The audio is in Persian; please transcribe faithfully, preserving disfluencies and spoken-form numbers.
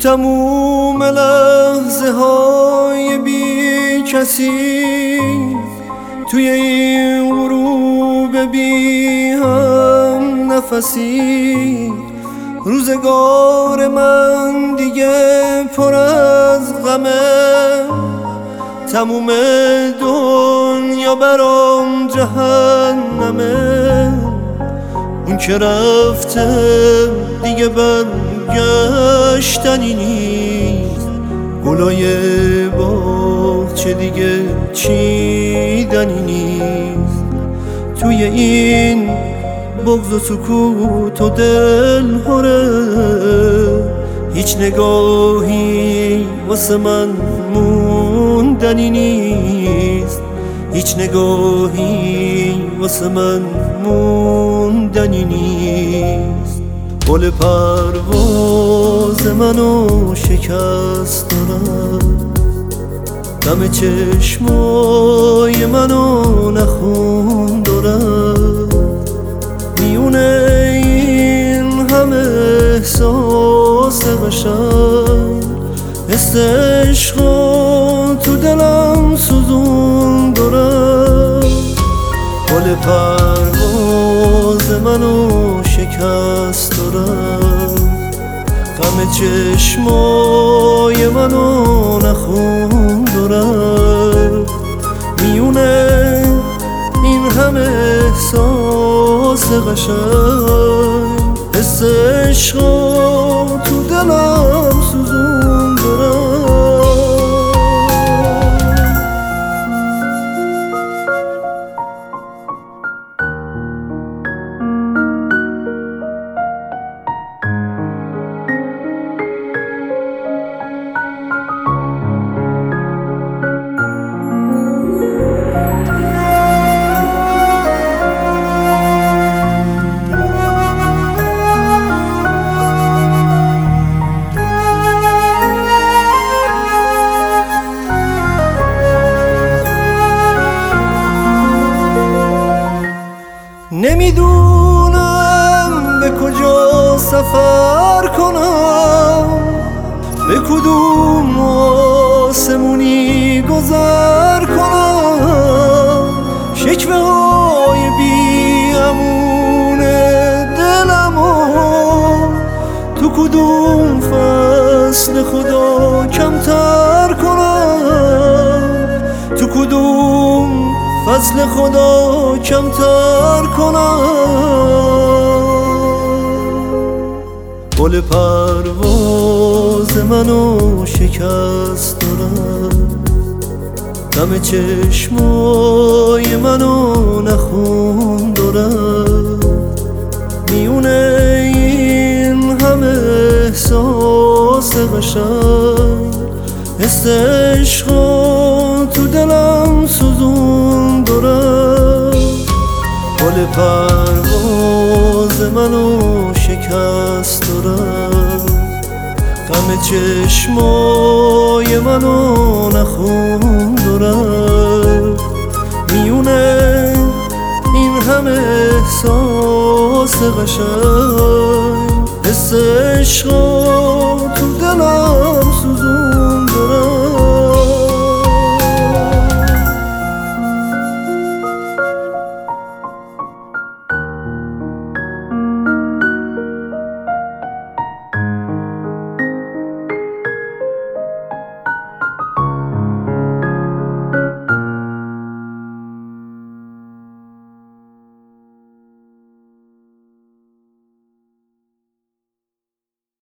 تموم لحظه های بی کسی، توی این غروب بی هم نفسی، روزگار من دیگه پر از غمه، تموم دنیا برام جهنمه. اون که رفته دیگه برگشتنی نیست، گلای باغچه دیگه چیدنی نیست. توی این بغض و سکوت و دل هره، هیچ نگاهی واسه من موندنی نیست، هیچ نگاهی واسه من موندنی نیست. گل پرواز منو شکست دارم، دم چشمای منو نخون دارم. میونه این همه احساس قشنگ، حس عشقو تو دلم سوزون دارم. گل پرواز منو شکست دارم، غم چشمای منو نخون دارم. میونه این همه احساس قشنگ، حس عشقو تو دلم سوزون دارم. نمیدونم به کجا سفر کنم، به کدوم آسمونی گذر کنم. شکوه های بی امون دلمو تو کدوم فصل خدا کمتر کنم، تو کدوم فضل خدا کمتر کنم. گل پرواز منو شکست دارم، دم چشمای منو نخون دارم. میونه این همه احساس قشنگ، حس عشقو تو دلم سوزون دارم. گل پرواز منو شکست دارم، غم چشمای منو نخون دارم. میونه این همه احساس قشنگ، حس عشقو تو دلم